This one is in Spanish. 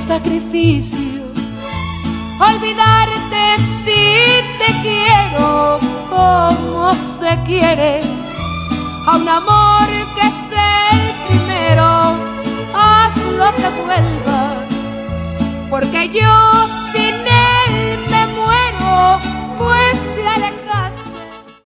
sacrificio olvidarte si te quiero como se quiere a un amor que es el primero. Hazlo que vuelva, porque yo sin él me muero, pues te alejas.